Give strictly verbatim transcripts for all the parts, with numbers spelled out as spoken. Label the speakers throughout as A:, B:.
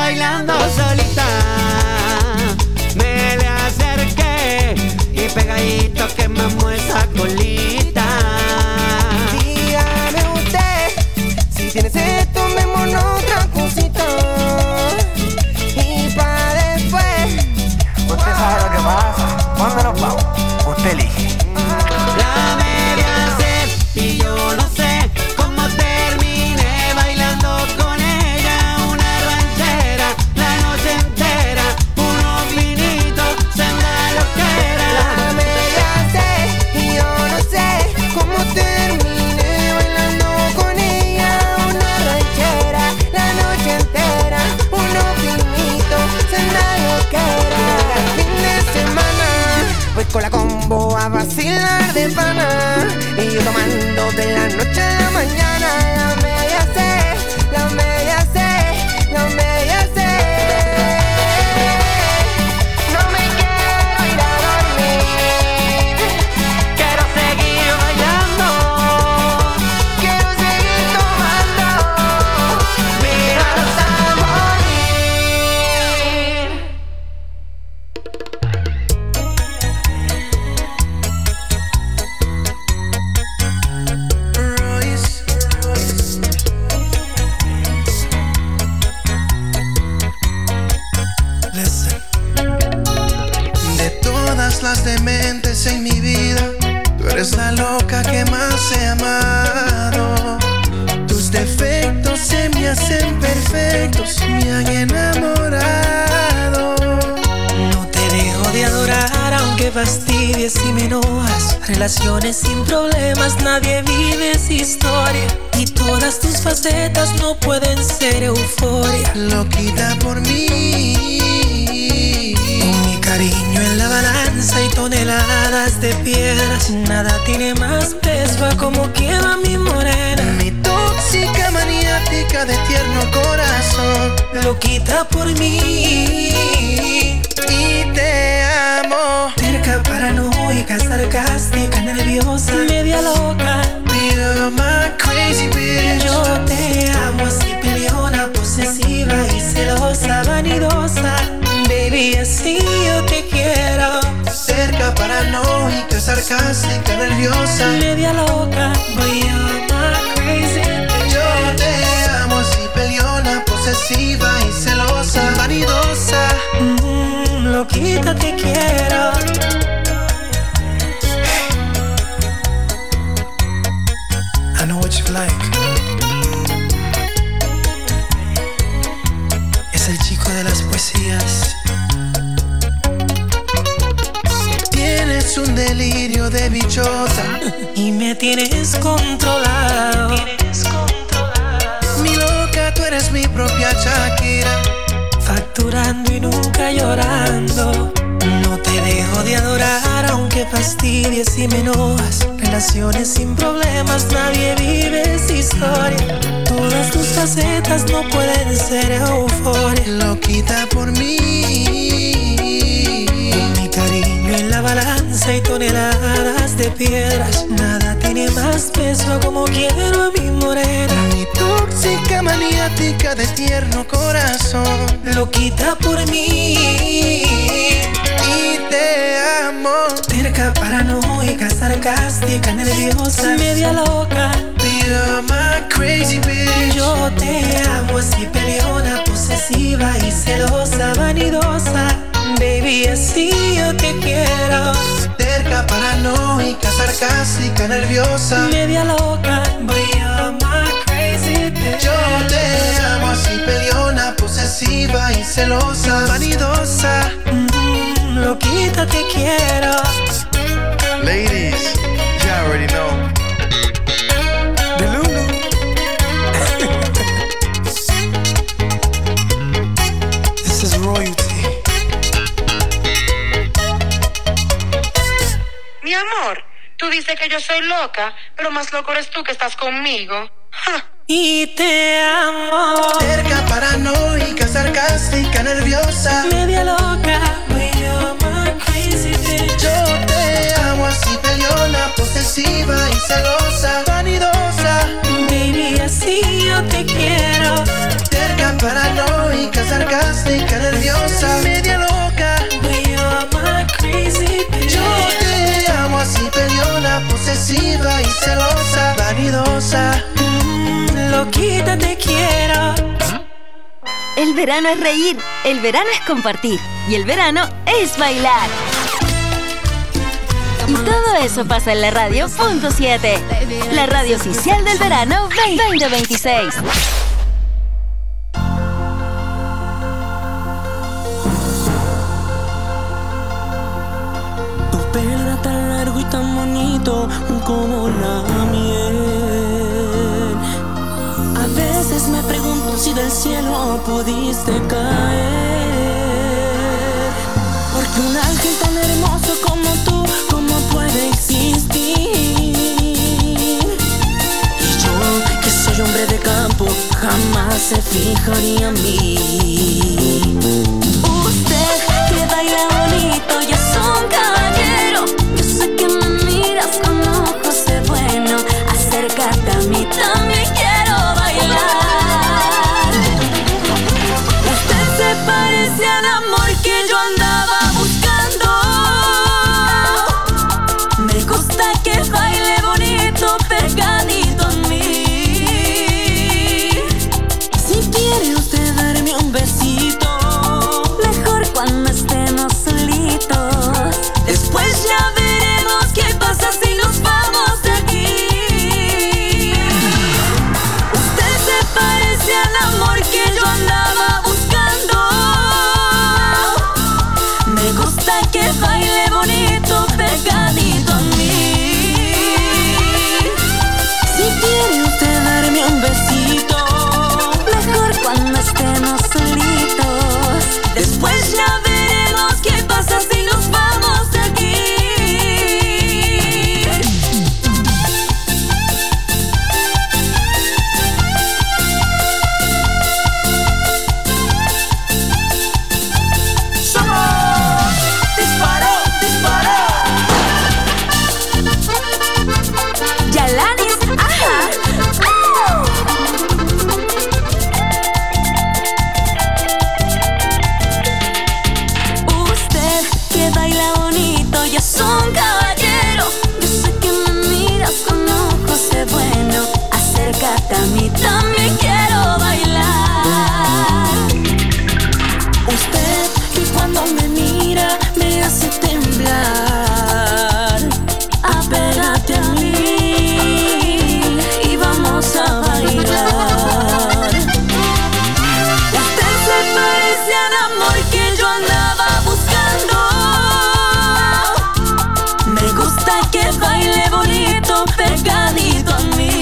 A: bailando solita. Me le acerqué y pegadito quemamos esa colita.
B: Dígame usted, si tienes esto, tomémonos otra cosita. Y pa' después,
C: usted sabe lo que pasa. ¿Cuándo nos vamos? Usted elige.
A: La media sed y yo no sé cómo terminé bailando con ella una ranchera la noche entera, unos vinitos, senda loquera.
B: la media sed y yo no sé cómo terminé bailando con ella una ranchera la noche entera, unos vinitos, cena loquera. Fin de semana, voy con la combo a vacilar de pana y yo tomando de la noche a la mañana. La media sed, la media sed, la media sed. No me quiero ir a dormir,
A: Quiero seguir bailando,
B: quiero seguir tomando,
A: miraros a morir.
D: Royce, Royce. Listen. De todas las dementes en mi vida, tú eres la loca que más he amado. Tus defectos se me hacen perfectos, me han enamorado.
E: No te dejo de adorar aunque fastidies y me enojas. Relaciones sin problemas, nadie vive esa historia. Y todas tus facetas no pueden ser euforia.
D: Loquita por mí,
E: Con mi cariño en la balanza y toneladas de piedras, nada tiene más peso a como queda mi morena.
D: mi tóxica maniática de tierno corazón.
E: Loquita por mí,
D: Y te amo.
E: terca, paranoica, sarcástica, nerviosa, media loca.
D: You're my crazy bitch.
E: Yo te amo así, peleona, posesiva y celosa, vanidosa. Baby, así yo te quiero.
D: Cerca, paranoica, sarcástica, nerviosa.
E: Media loca, boy, you're my crazy bitch.
D: Yo te amo así, peleona, posesiva y celosa, vanidosa.
E: Mm, loquita te quiero.
D: I know what you like. Es el chico de las poesías. Tienes un delirio de bichota.
E: Y me tienes controlado.
D: Mi loca, tú eres mi propia Shakira.
E: Facturando y nunca llorando. No te dejo de adorar aunque fastidies y me enojas. Relaciones sin problemas, nadie vive esa historia. Todas tus facetas no pueden ser euforia.
D: Loquita por mí.
E: Con mi cariño en la balanza y toneladas de piedras, nada tiene más peso como quiero a mi morena.
D: Mi tóxica maniática de tierno corazón.
E: Loquita por mí,
D: Y te amo.
E: terca, paranoica, sarcástica, nerviosa, media loca.
D: You're my crazy bitch.
E: Yo te amo así, peleona, posesiva y celosa, vanidosa. Baby, así yo te quiero.
D: Terca, paranoica, sarcástica, nerviosa.
E: Media loca, boy, you're my crazy bitch.
D: Yo te amo así, peleona, posesiva y celosa, vanidosa.
E: Mm, loquita te quiero.
C: Ladies, you already know. The Lulu.
D: This is royalty.
F: Mi amor, tú dices que yo soy loca, pero más loco eres tú que estás conmigo. Ja.
E: Y te amo.
D: Terca, paranoica, sarcástica, nerviosa.
E: Media loca, boy, you're my crazy bitch.
D: Yo te amo así, peleona, posesiva y celosa, vanidosa.
E: Baby, así yo te quiero.
D: Terca, paranoica, sarcástica, esa media loca.
E: We are my crazy bitch.
D: Yo te amo así, peleona, posesiva y celosa, vanidosa.
E: Mm, loquita te quiero.
G: El verano es reír, el verano es compartir y el verano es bailar. Y todo eso pasa en la radio punto siete, la radio oficial del verano veinte veintiséis.
E: Tu pelo era tan largo y tan bonito como la miel. A veces me pregunto si del cielo pudiste caer, porque un ángel tan hermoso como tú, ¿cómo puede existir? Y yo, que soy hombre de campo, jamás se fijaría en mí. Usted, que baila bonito y es un caballero, yo sé que me miras con ojos de bueno. Acércate a mí, también quiero bailar. Usted se parece al amor que yo andaba buscando. Me gusta que baile bonito, pegadito a mí. Si quiere usted darme un besito, mejor cuando estemos solitos. Después ya veremos qué pasa si nos vamos de aquí. Usted se parece al amor que yo andaba buscando. Me gusta que baile bonito, pegadito a mí. Si quiere usted darme un besito, mejor cuando estemos solitos. Después ya veremos qué pasa si nos vamos de aquí. ¡Somos! ¡Disparó, disparó! Yalanis, ajá. ¡Au! Usted que baila bonito y es un caballero, yo sé que me miras con ojos de bueno. Acércate a mí, también quiero bailar. Usted que cuando me mira me hace temblar. Apégate a mí y vamos a bailar. Usted se parece al amor que yo andaba buscando. Me gusta que baile bonito, pegadito a mí.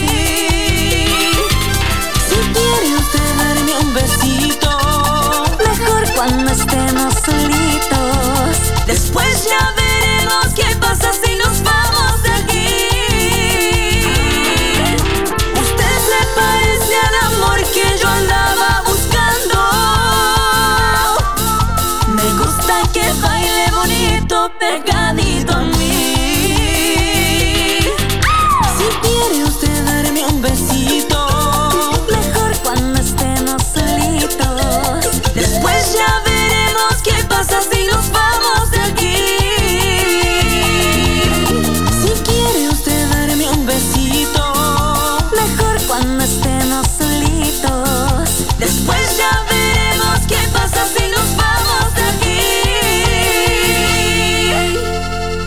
E: Si quiere usted darme un besito, mejor cuando estemos solitos. Después ya veremos qué pasa si nos vamos de aquí. Usted se parece al amor que yo andaba buscando. Me gusta que baile bonito, pegadito a mí. Si quiere usted darme un besito, mejor cuando estemos solitos. Después ya veremos qué pasa si nos vamos de aquí. Si quiere usted darme un besito, mejor cuando estemos solitos. Después ya veremos qué pasa si nos vamos de aquí.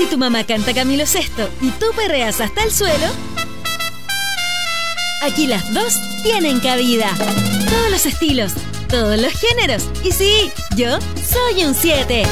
H: Si tu mamá canta Camilo Sesto y tú perreas hasta el suelo, aquí las dos tienen cabida. Todos los estilos, todos los géneros. Y sí, yo soy un siete.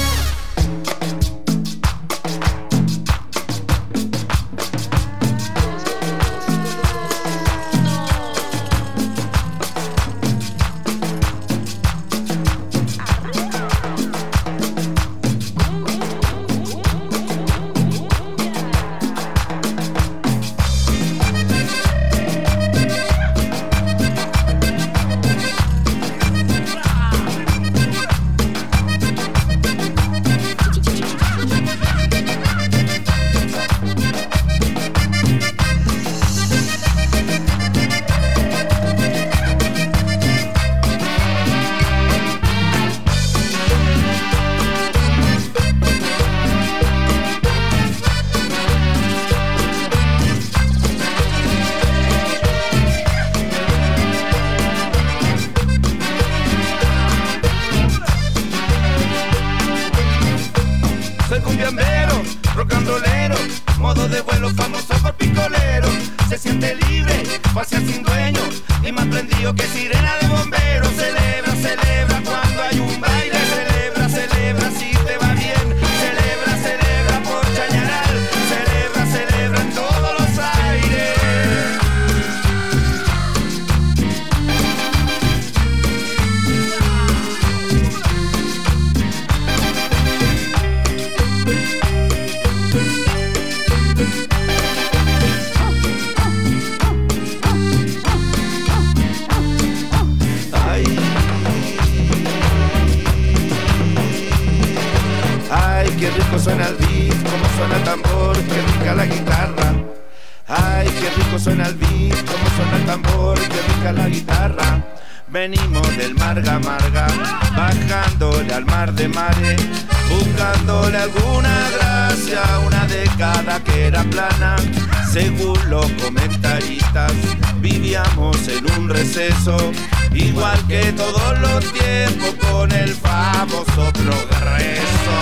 I: Venimos del Marga Marga, bajándole al mar de mares, buscándole alguna gracia, una década que era plana. Según los comentaristas, vivíamos en un receso, igual que todos los tiempos, con el famoso progreso.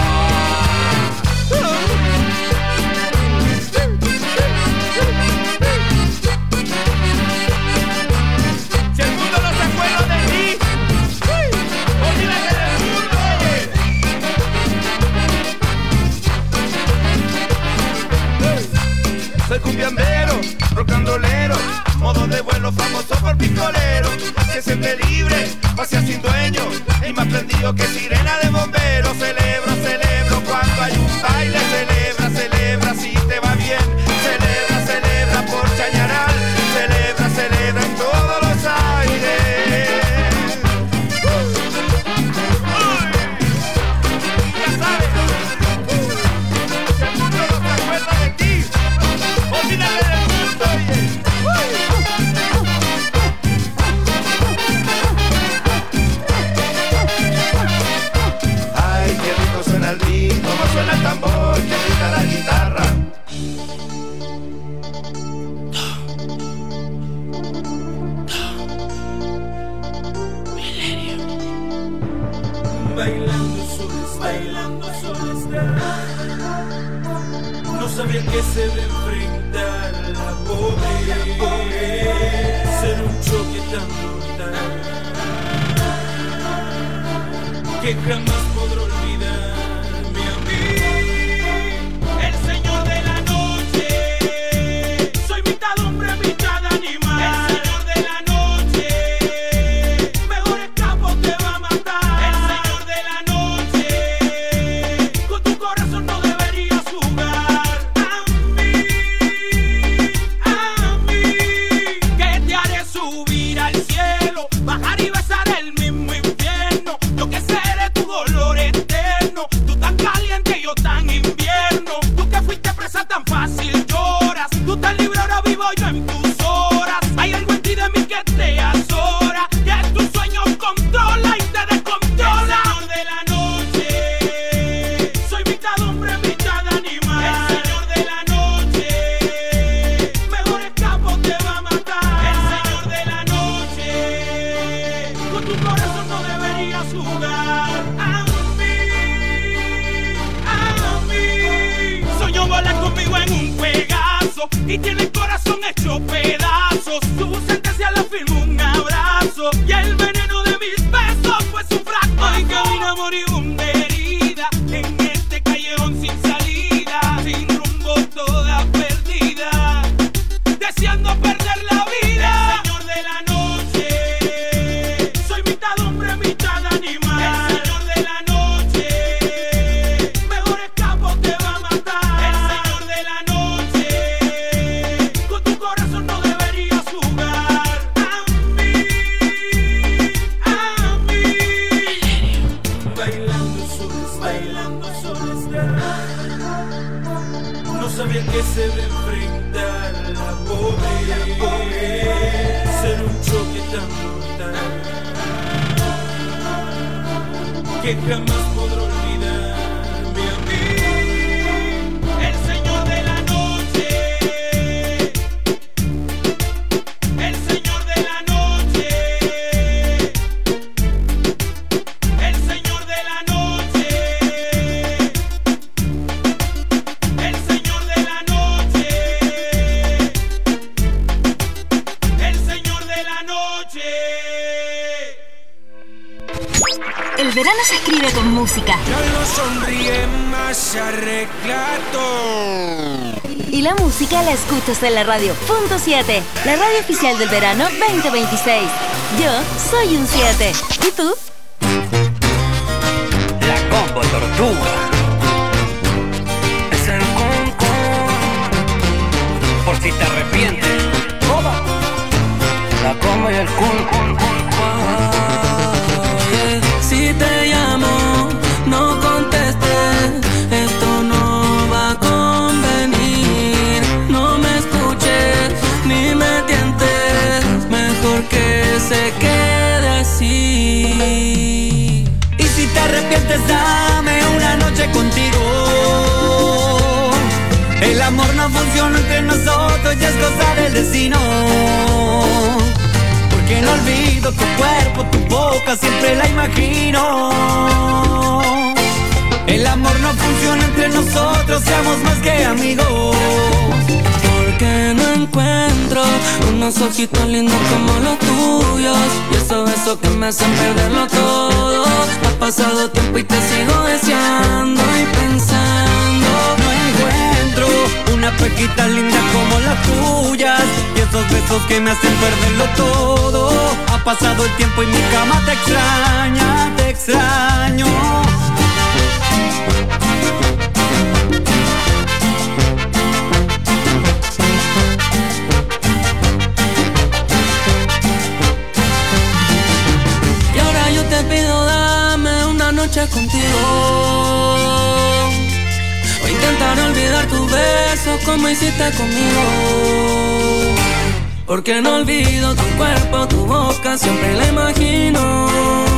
J: Soy cumbiambero, rockandolero, modo de vuelo famoso por picolero. Se siente libre, vacía sin dueño, y más prendido que sirena de bombero. Celebro, celebro cuando hay un baile. Celebra, celebra si te va bien. Celebra, celebra por Chañaral. Celebra, celebra en todos los aires. Ya sabes, el mundo no se acuerda de ti. Olvídate del mundo, oye. Ay, qué rico suena el beat, cómo suena el tambor, qué rica la guitarra.
K: Bailando solo está, bailando solo está. No sabía que se debe enfrentar la pobre, ser un choque tan brutal que jamás podré olvidarme a mí. El señor de la noche, soy mitad hombre, mitad animal. El señor de la noche, mejor escapo te va a matar. El señor de la noche, con tu corazón no deberías jugar. Subir al cielo, bajar y besar el mismo infierno. Yo que seré tu dolor. y tiene el corazón hecho pedazos. Su sentencia la firmó un abrazo y el veneno de mis besos fue su fracaso. Hoy camina moribunda herida en este callejón sin salida, sin rumbo, toda perdida, deseando perder la vida. El señor de la noche, soy mitad hombre, mitad animal. El señor de la noche, mejor escapo, te va a matar. El señor de la noche, con tu corazón no deberías jugar. A mí, a mí, bailando solas, bailando solas. No sabía que se debe enfrentar la pobre, ser un choque tan brutal que jamás podré olvidarme a mí. El señor de la noche, el señor de la noche, el señor de la noche, el señor de la noche, el señor de la noche.
G: El verano se escribe con música.
E: Ya no sonríe más arreglado.
G: Y la música la escuchas en la radio punto siete, la radio oficial del verano veinte veintiséis. Yo soy un siete. ¿Y tú?
C: La combo tortuga. Es el concón. Por si te arrepientes. Toda. La combo y el cun, cun, cun.
E: Si te llamo, no contestes, esto no va a convenir. No me escuches, ni me tientes, mejor que se quede así.
A: Y si te arrepientes, dame una noche contigo. El amor no funciona entre nosotros, ya es cosa del destino. Que no olvido tu cuerpo, tu boca, siempre la imagino. El amor no funciona entre nosotros, seamos más que amigos.
E: Porque no encuentro unos ojitos lindos como los tuyos, y esos besos que me hacen perderlo todo. Ha pasado tiempo y te sigo deseando y pensando.
A: No encuentro una pequita linda como las tuyas, y esos besos que me hacen perderlo todo. Ha pasado el tiempo y mi cama te extraña, te extraño.
E: Y ahora yo te pido, dame una noche contigo. O intentar olvidar tus besos como hiciste conmigo. Porque no olvido tu cuerpo, tu boca, siempre la imagino.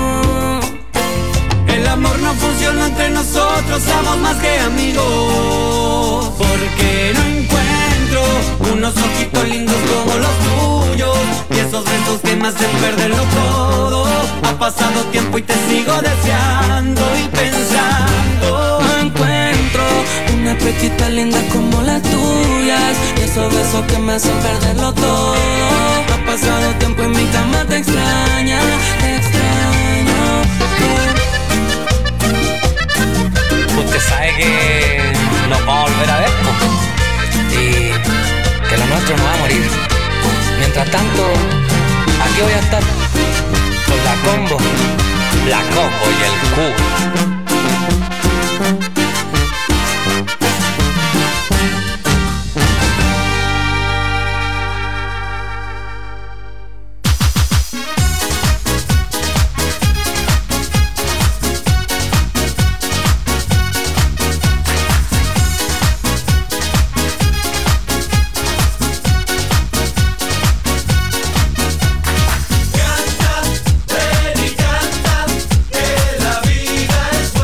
A: El amor no funciona entre nosotros, somos más que amigos. Porque no encuentro unos ojitos lindos como los tuyos, y esos besos que me hacen perderlo todo. Ha pasado tiempo y te sigo deseando y pensando.
E: No encuentro una pechita linda como las tuyas, y esos besos que me hacen perderlo todo. Ha pasado tiempo y mi cama te extraña, te extraño.
C: Usted sabe que nos vamos a volver a ver, po. Y que lo nuestro no va a morir. Mientras tanto, aquí voy a estar con la combo, la combo y el Q.
K: Canta, ven y canta, que la vida es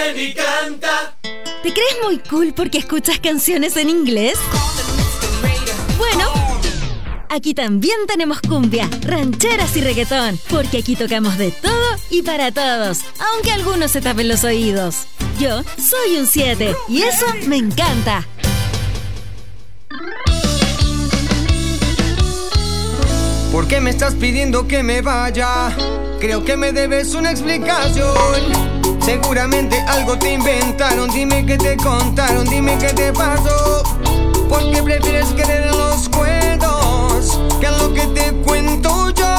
K: ven y canta.
H: ¿Te crees muy cool porque escuchas canciones en inglés? Bueno, aquí también tenemos cumbia, rancheras y reggaetón, porque aquí tocamos de todo y para todos, aunque algunos se tapen los oídos. Yo soy un siete y eso me encanta.
L: ¿Por qué me estás pidiendo que me vaya? Creo que me debes una explicación. Seguramente algo te inventaron. Dime qué te contaron, dime qué te pasó. ¿Por qué prefieres creer en los cuentos que en lo que te cuento yo?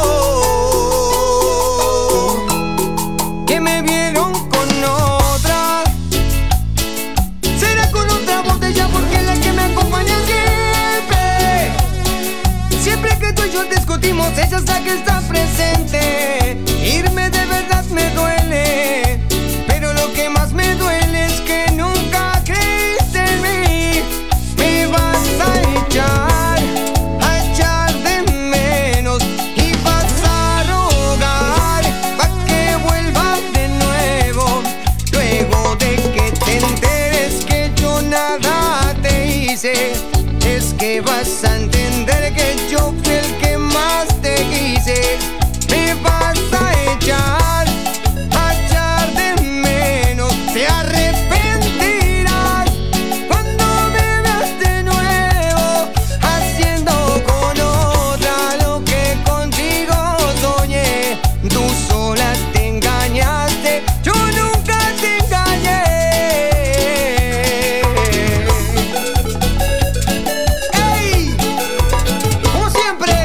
L: Que me vieron con otra. Será con otra botella porque es la que me acompaña siempre. Siempre que tú y yo discutimos, ella es la que está presente. Irme de verdad me duele, pero lo que más me duele es que nunca creíste en mí. Me vas a echar, a echar de menos y vas a rogar pa' que vuelvas de nuevo. Luego de que te enteres que yo nada te hice, es que vas a entender que yo fui el que más te quise. Me vas a echar, a echar de menos. Te arrepentirás cuando me veas de nuevo haciendo con otra lo que contigo soñé. Tú sola te engañaste, yo nunca te engañé. ¡Ey! Como siempre.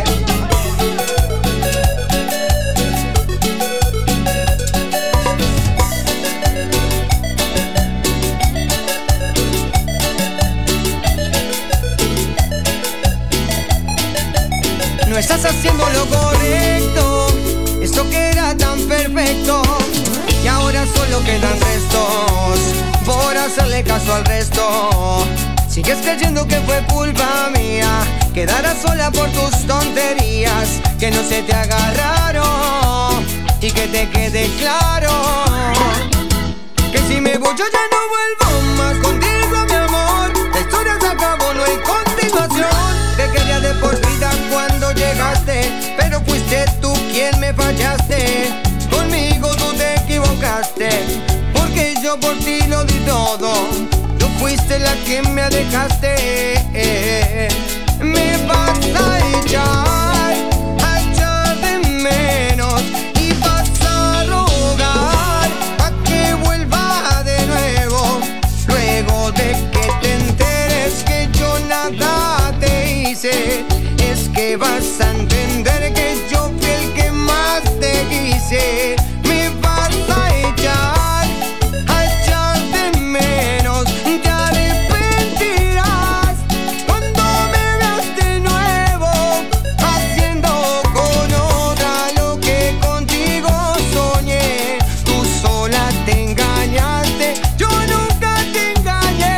L: No estás haciendo lo correcto, eso que era tan perfecto. Y ahora solo quedan restos por hacerle caso al resto. Sigues creyendo que fue culpa mía, quedarás sola por tus tonterías. Que no se te agarraron y que te quede claro que si me voy yo ya no vuelvo más contigo, mi amor. La historia se acabó, no hay continuación. Te quería de por vida cuando llegaste, pero fuiste tú quien me fallaste. Conmigo tú te equivocaste, porque yo por ti lo di todo. Tú fuiste la que me dejaste. Me vas a echar, a echar de menos y vas a rogar pa' que vuelva de nuevo. Luego de que te enteres que yo nada te hice, es que vas a entender que yo fui el que más te quise. Me vas a echar, a echar de menos. Te arrepentirás cuando me veas de nuevo haciendo con otra lo que contigo soñé. Tú sola te engañaste, yo nunca te engañé.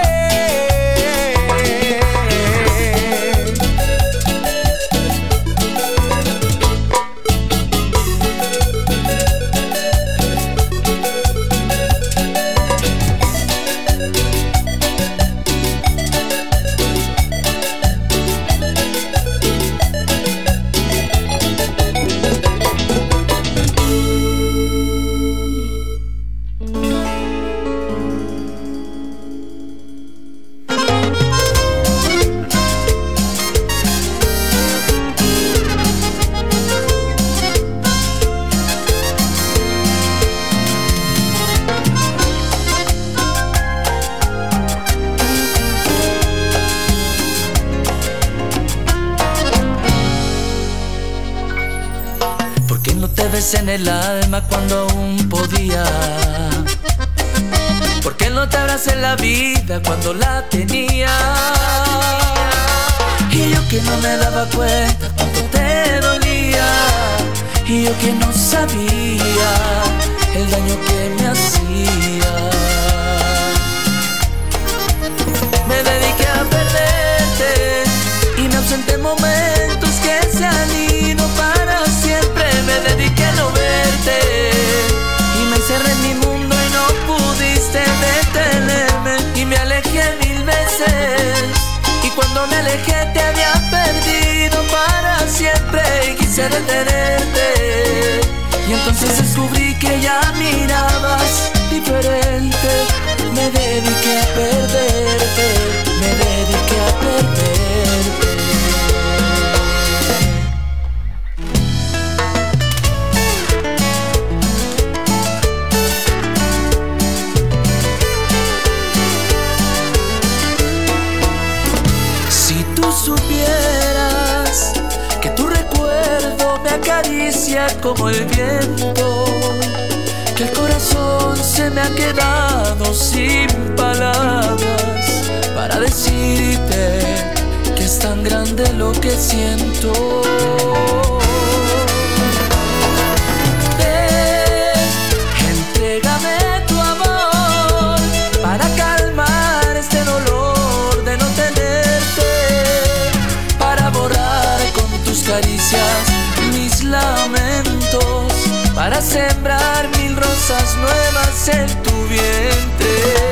M: ¿Por qué no te besé en el alma cuando aún podía? ¿Por qué no te abracé en la vida cuando la tenía? Y yo que no me daba cuenta cuánto te dolía, y yo que no sabía el daño que me hacía. Me dediqué a perderte y me ausenté en momentos que se han ido para siempre. Me dediqué a no verte y me encerré en mi mundo y no pude de tenerte. Y entonces descubrí que ya mirabas diferente. Me dediqué a perderte, me dediqué a perderte. Si tú supieras que tu recuerdo me acaricia como el viento, que el corazón se me ha quedado sin palabras para decirte que es tan grande lo que siento. Ven, entrégame tu amor para calmar este dolor de no tenerte, para borrar con tus caricias mis lamentos, para sembrar mil rosas nuevas en tu vientre.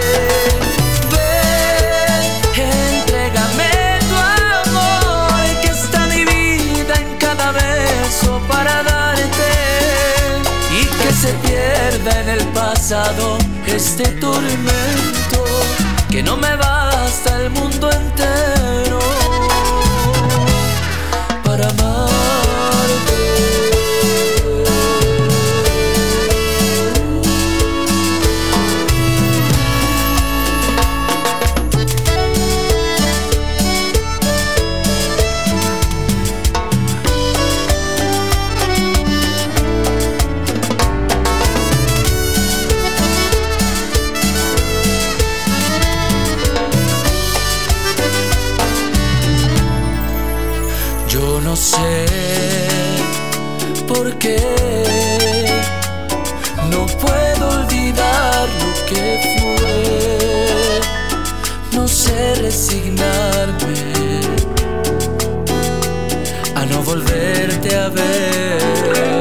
M: Ven, entrégame tu amor, que está mi vida en cada beso para darte, y que se pierda en el pasado este tormento, que no me basta el mundo entero para amarte. No sé por qué no puedo olvidar lo que fue. No sé resignarme a no volverte a ver.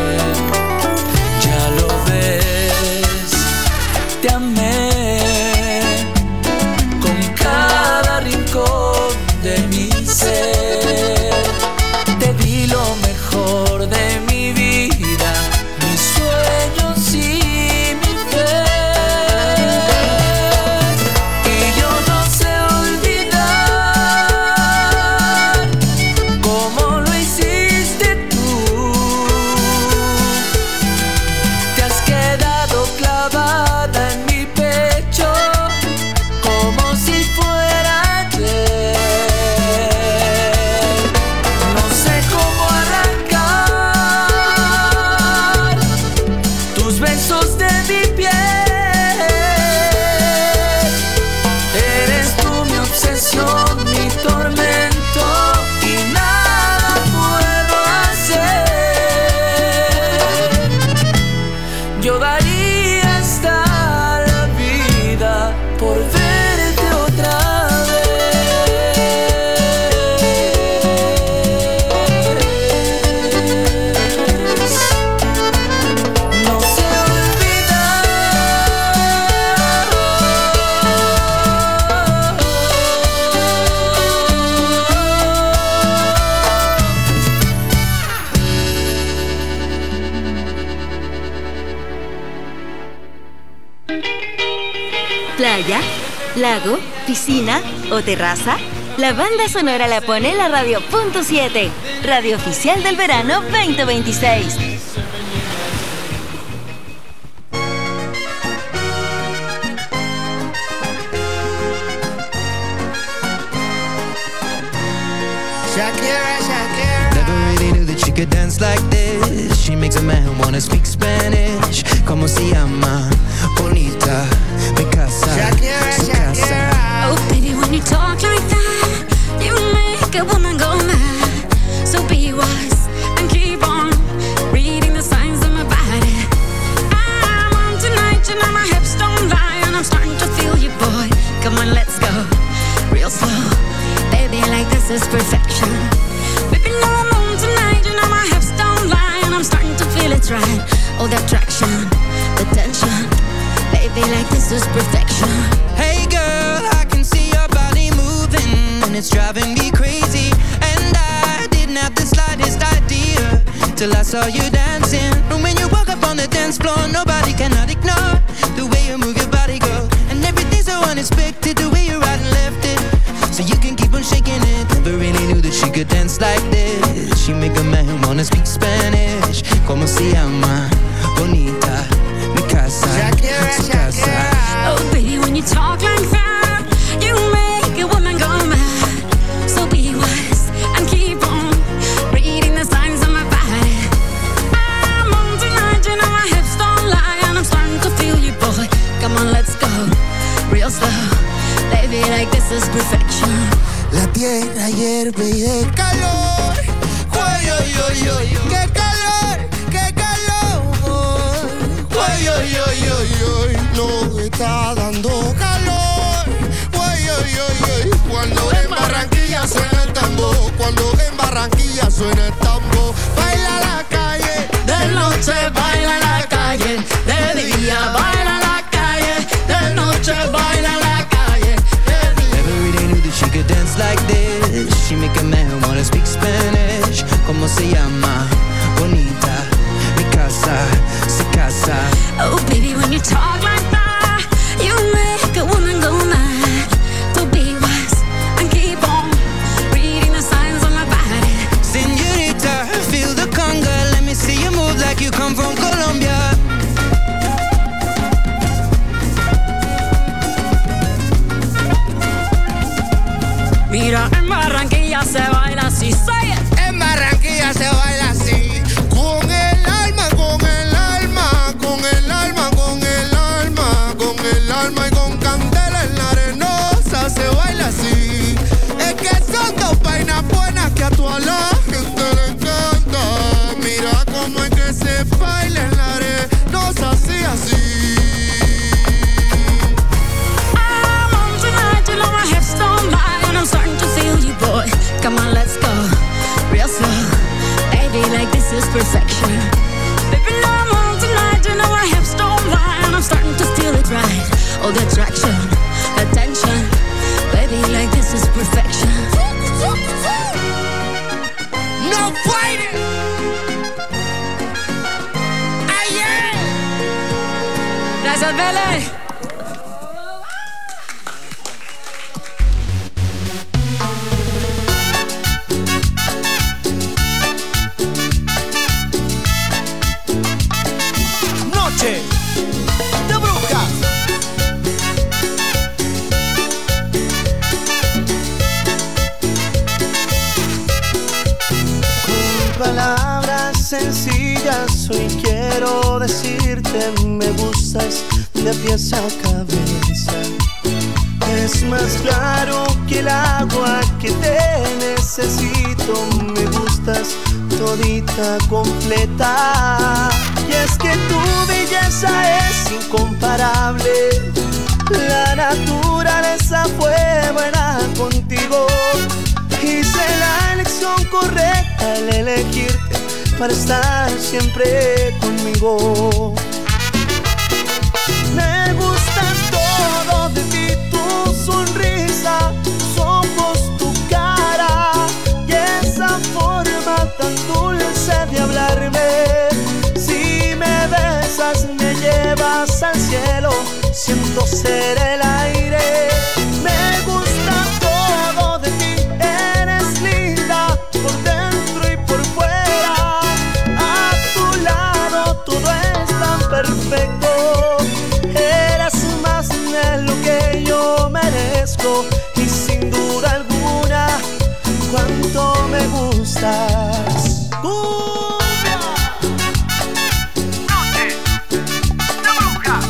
M: Ya lo ves, te amé con cada rincón de mi ser. Lo mejor de mi vida, mis sueños y mi fe. Y yo no sé olvidar como lo hiciste tú. Te has quedado clavada en mi pecho como si fuera ayer.
G: Playa, lago, piscina o terraza. La banda sonora la pone la Radio Punto siete, radio oficial del verano veinte veintiséis.
L: Shakira, Shakira.
N: Never really knew that she could dance like this. She makes a man wanna speak Spanish. Como se llama? Bonita, mi casa,
L: Shakira,
N: su casa.
L: Shakira.
O: Oh, baby, when you talk like that, you make a woman go mad. So be wise and keep on reading the signs of my body. I'm on tonight, you know my hips don't lie, and I'm starting to feel you, boy. Come on, let's go real slow. Baby, like this is perfection. Baby, no, I'm on tonight, you know my hips don't lie, and I'm starting to feel it's right. Oh, the attraction, the tension. Baby, like this is perfection.
N: Hey girl, I can see your body moving and it's driving me crazy. And I didn't have the slightest idea till I saw you dancing. And when you walk up on the dance floor, nobody cannot ignore the way you move your body, girl. And everything's so unexpected, the way you right and left it. So you can keep on shaking it. Never really knew that she could dance like this. She make a man wanna speak Spanish. Como se llama? Bonita, mi casa,
B: Shakira,
N: su casa.
O: Oh baby, when you talk like that, you make a woman go mad. So be wise and keep on reading the signs of my body. I'm on tonight, you know my hips don't lie, and I'm starting to feel you, boy. Come on, let's go, real slow. Baby, like this is perfection.
B: La tierra hierve y de calor. Uy, uy, uy, uy, qué calor, qué calor. Uy, uy, uy, uy, uy, no está dando calor. Uy, uy, uy, uy, cuando en Barranquilla suena el tambor, cuando en Barranquilla suena el tambor. Baila la calle, de noche baila la calle, de día baila la calle, de noche baila la calle.
N: Never really knew that she could dance like this. She make a man wanna speak Spanish. Como se llama? Bonita, mi casa, su casa.
O: Oh baby, when you talk like that, you make a woman go mad. So be wise and keep on reading the signs on my body.
N: Señorita, feel the conga. Let me see you move like you come from Colombia.
O: Mira, en Barranquilla se baila así, say it.
B: En Barranquilla se baila así, con el alma, con el alma, con el alma, con el alma, con el alma y con candela en la arenosa se baila así. Es que son dos vainas buenas que a toda la gente le encanta. Mira cómo es que se baila en la arenosa así, así.
O: I'm on tonight, you know my hips don't lie, and I'm starting to feel you, boy. Come on, let's go, real slow. Baby, like this is perfection. Baby, no, I'm on tonight, you know my hips don't lie, and I'm starting to feel it right. All the attraction, attention. Baby, like this is perfection.
B: No fighting. Ay, yeah.
O: Gracias, Bele.
B: Noche de brujas. Con palabras sencillas hoy quiero decirte me gustas de pies a cabeza. Es más claro que el agua que te necesito. Me gustas todita completa. Y es que tu belleza es incomparable. La naturaleza fue buena contigo. Hice la elección correcta al elegirte para estar siempre conmigo. Me gusta todo de ti, tu sonrisa, tus ojos, tu cara y esa forma tan dulce de hablarme. Si me besas me llevas al cielo, siento ser el aire. Me gusta todo de ti, eres linda por dentro y por fuera. A tu lado todo es tan perfecto. Eres más de lo que yo merezco y sin duda alguna cuánto me gustas. ¡Cumbia! Noche de brujas.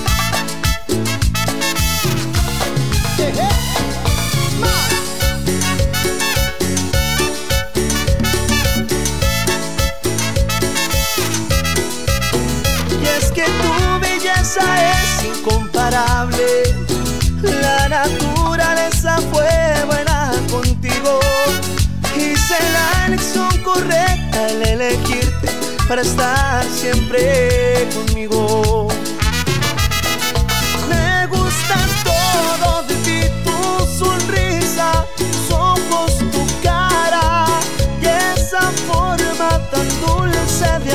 B: Jeje. Más. Y es que tu belleza es incomparable. La naturaleza fue buena contigo. Hice la elección correcta al elegirte para estar siempre conmigo. Me gusta todo de ti, tu sonrisa, tus ojos, tu cara y esa forma tan dulce de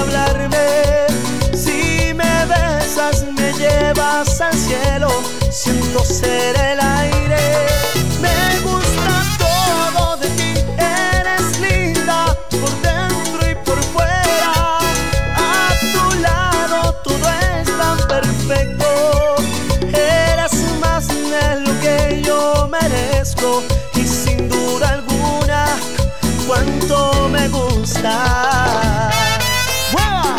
E: siento ser el aire. Me gusta todo de ti, eres linda por dentro y por fuera. A tu lado todo es tan perfecto. Eres más de lo que yo merezco y sin duda alguna cuánto me gusta. ¡Mueva!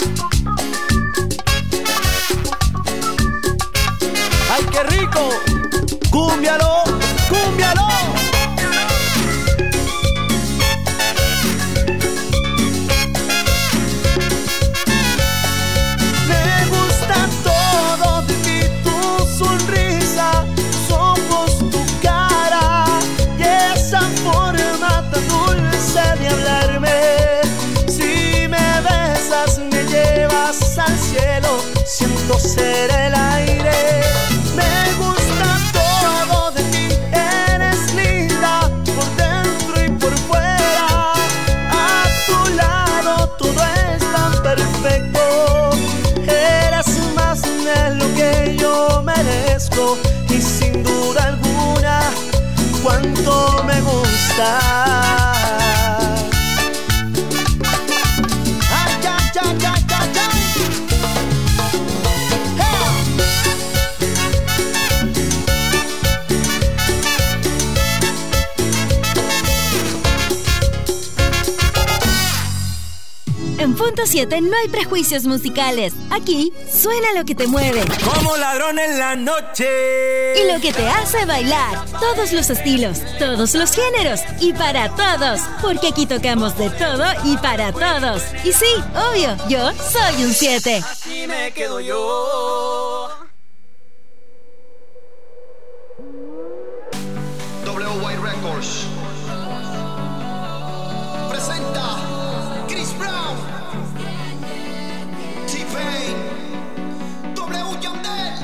E: ¡Ay, qué rico! ¡Cúmbialo! ¡Cúmbialo! Me gusta todo de ti, tu sonrisa, tus ojos, tu cara y esa forma tan dulce de hablarme. Si me besas me llevas al cielo, siento ser el aire. Me gusta todo de ti, eres linda por dentro y por fuera. A tu lado todo es tan perfecto. Eres más de lo que yo merezco y sin duda alguna cuánto me gusta. Ay, ay, ay, ay, ay, ay.
H: En Punto siete no hay prejuicios musicales. Aquí suena lo que te mueve.
K: Como ladrón en la noche.
H: Y lo que te hace bailar. Todos los estilos, todos los géneros y para todos. Porque aquí tocamos de todo y para todos. Y sí, obvio, yo soy un siete.
K: Así me quedo yo.
P: W Y Records presenta Chris Brown, T-Pain, W Yandel.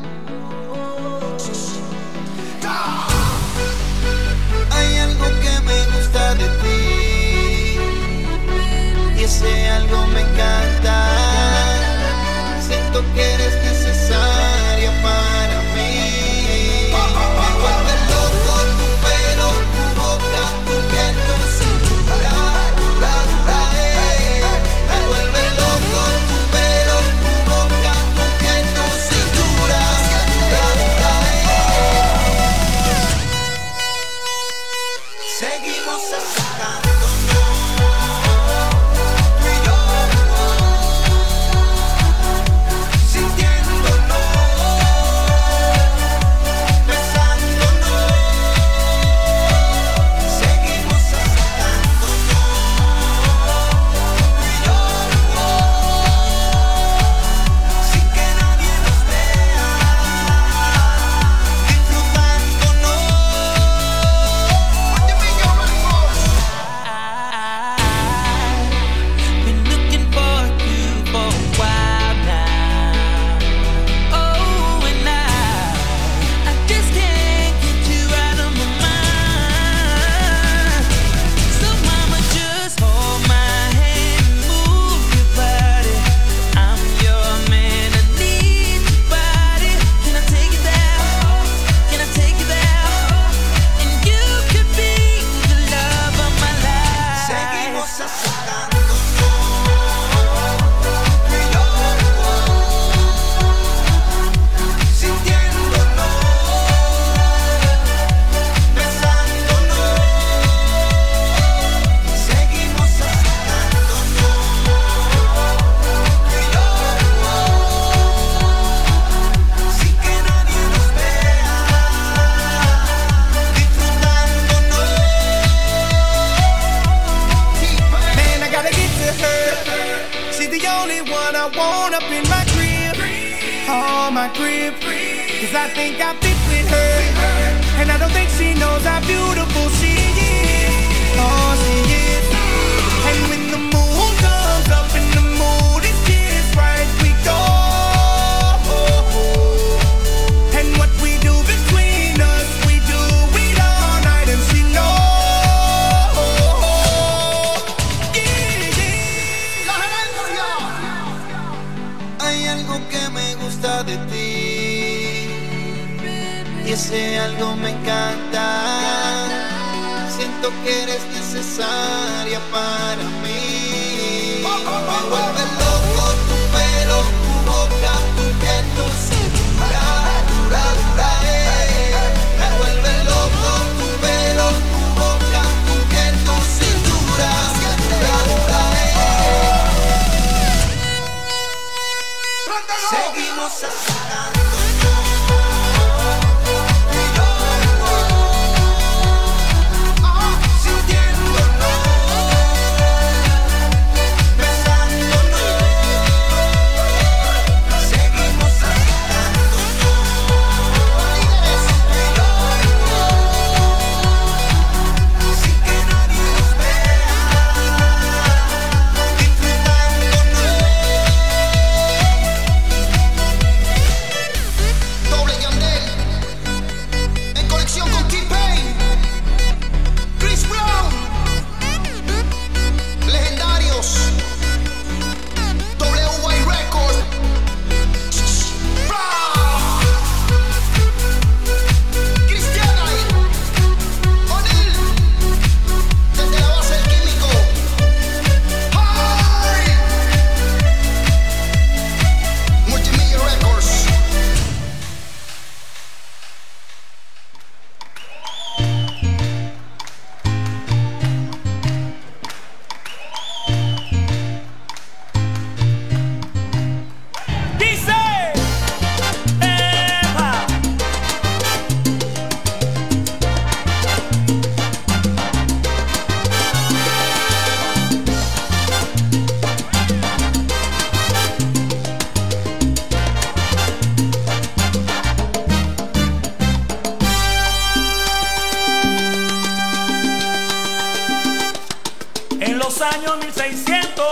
P: ¡Ah! Hay algo que me gusta de ti y ese algo me encanta. Siento que eres necesaria para mí. Me vuelve loco tu pelo, tu boca, tu piel, tu cintura. Me vuelve loco tu pelo, tu boca, tu piel, tu cintura. Seguimos acercándonos, tú y yo, sintiéndonos, besándonos. Seguimos acercándonos, tú y yo, sin que nadie nos vea, disfrutándonos.
K: Been looking for you for a while now. Oh, and I, I just can't get you out of my mind. So mama, just hold my hand and move your body. I'm your man, I need your body. Can I take you there? Can I take you there? And you could be the love of my life.
P: Seguimos acercándonos, tú y yo, sintiéndonos, besándonos. Seguimos acercándonos, tú y yo, sin que nadie nos vea, disfrutándonos.
E: Man, I gotta get to her. She's the only one I want up in my crib. Oh, my crib. Cause I think I fit with her. And I don't think she knows how beautiful she is. Oh, she is. And when the moon comes up and the mood is just right, we go. And what we do between us, we do it all night, and she knows. Yeah, yeah.
P: Hay algo que me gusta de ti y ese algo me encanta. Siento que eres necesaria para mí. Me vuelve loco tu pelo, tu boca, tu piel, tu cintura, dura, dura, eh. Me vuelve loco tu pelo, tu boca, tu piel, tu cintura, dura, dura, eh. Seguimos azarando.
K: Año mil seiscientos,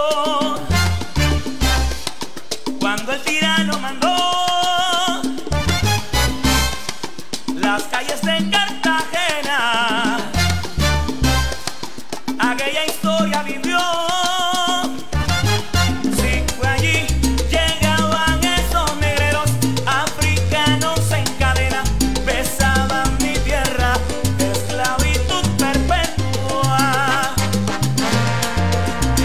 K: cuando el tirano mandó las calles de Cartagena, aquella historia vivió. Sí, fue allí, llegaban esos negreros africanos en cadena, besaban mi tierra, esclavitud perpetua.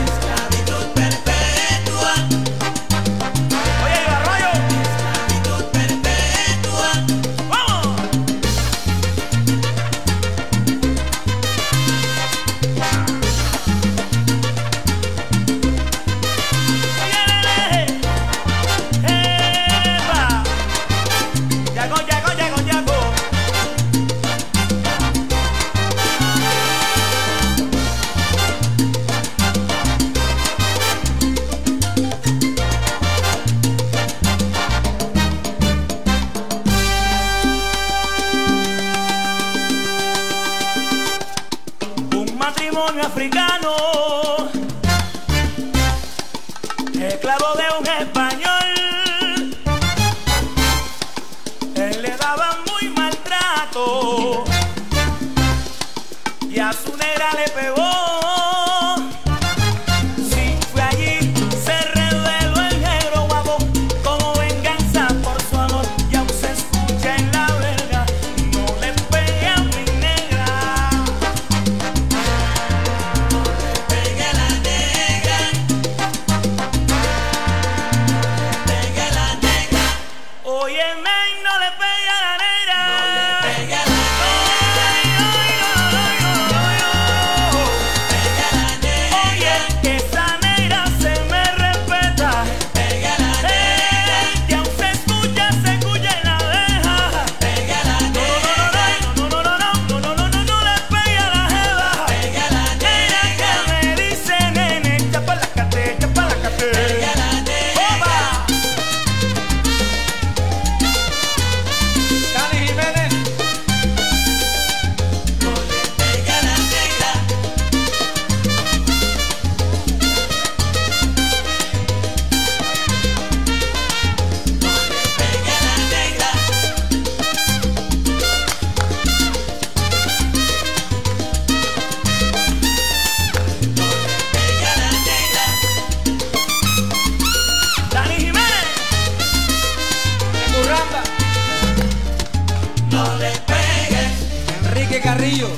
Q: Enrique Carrillo.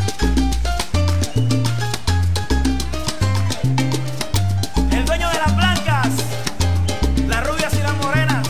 K: El dueño de las blancas, las rubias y las morenas.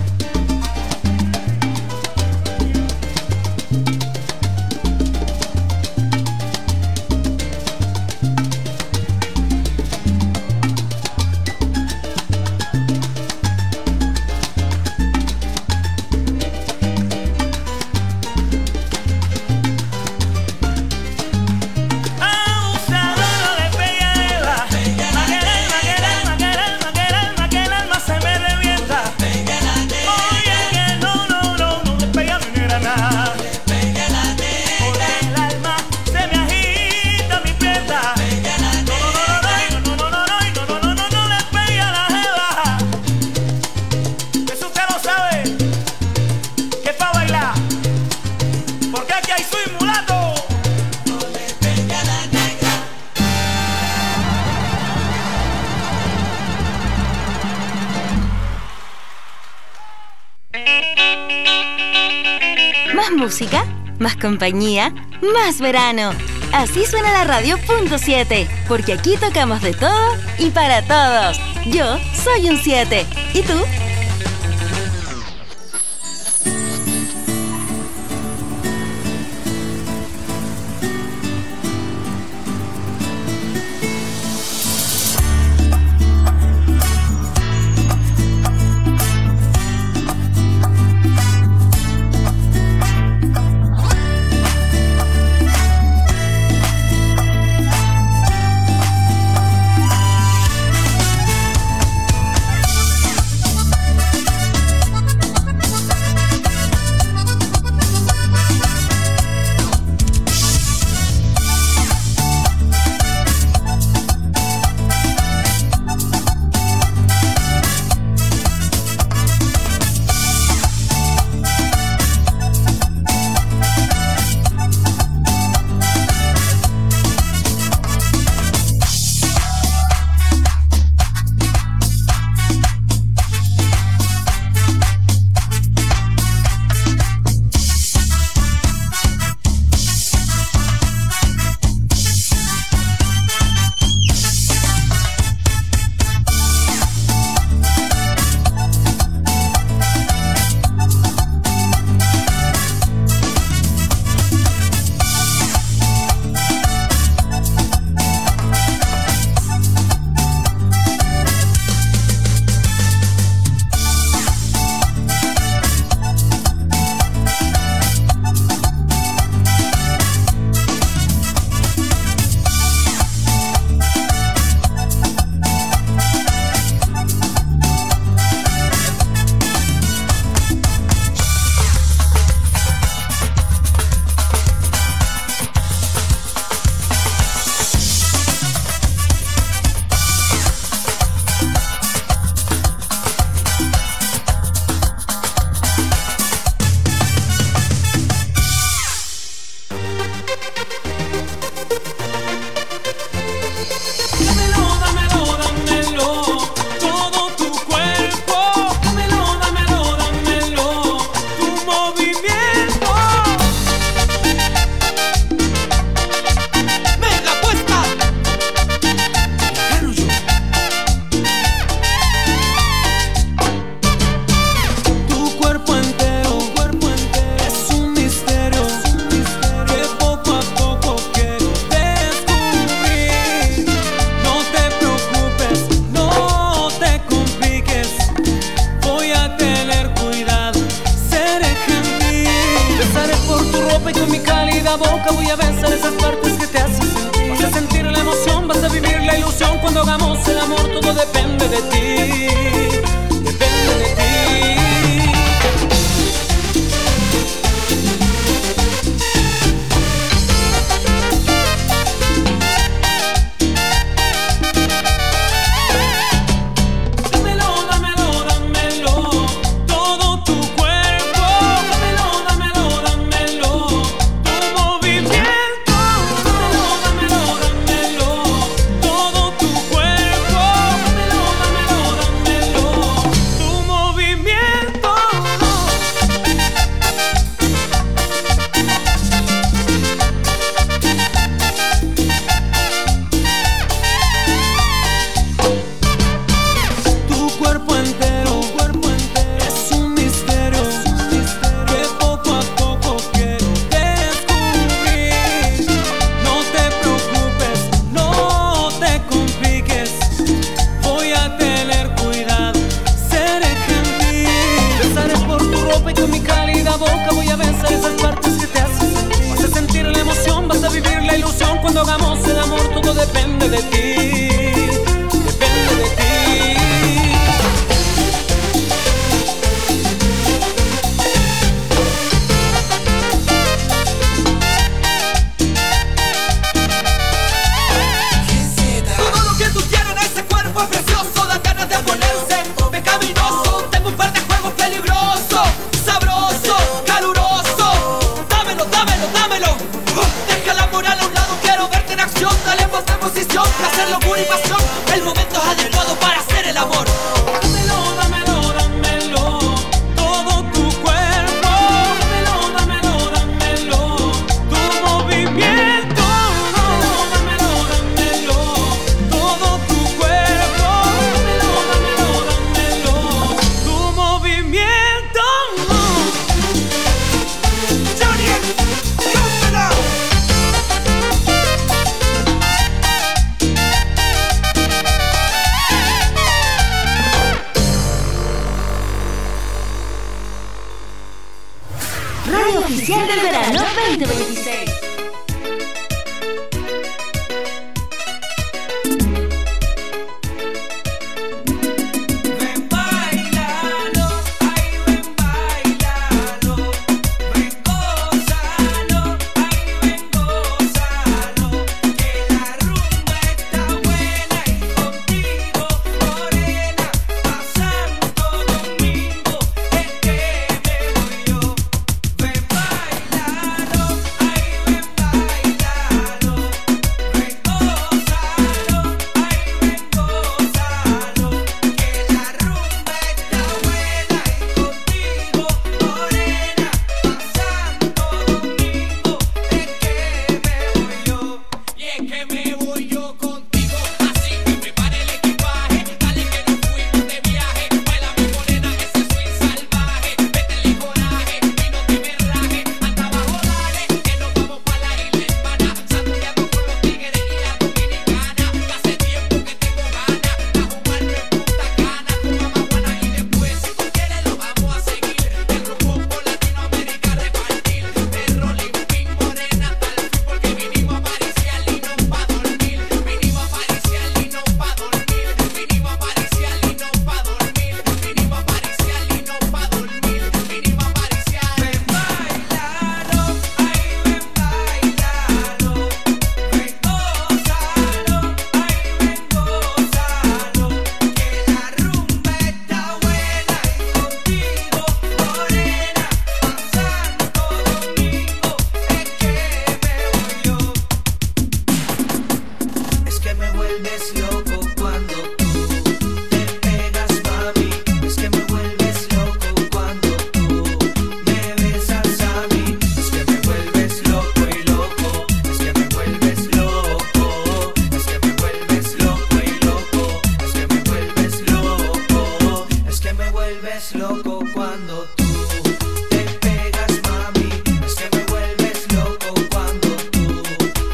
G: Más música, más compañía, más verano. Así suena la radio punto siete, porque aquí tocamos de todo y para todos. Yo soy un siete. ¿Y tú?
E: boca voy a besar esas partes que te hacen sentir. Vas a sentir la emoción, vas a vivir la ilusión. Cuando hagamos el amor todo depende de ti. Depende de ti.
K: Dámelo,
Q: otra posición, placer, locura y pasión. El momento es adecuado para hacer el amor.
K: Dámelo, dámelo, dámelo, todo tu cuerpo. Dámelo, dámelo, dámelo, tu movimiento. Dámelo, dámelo, todo tu cuerpo. Dámelo, dámelo, dámelo, tu movimiento. Johnny, cómpela.
G: Radio Oficial del Verano veinte veintiséis.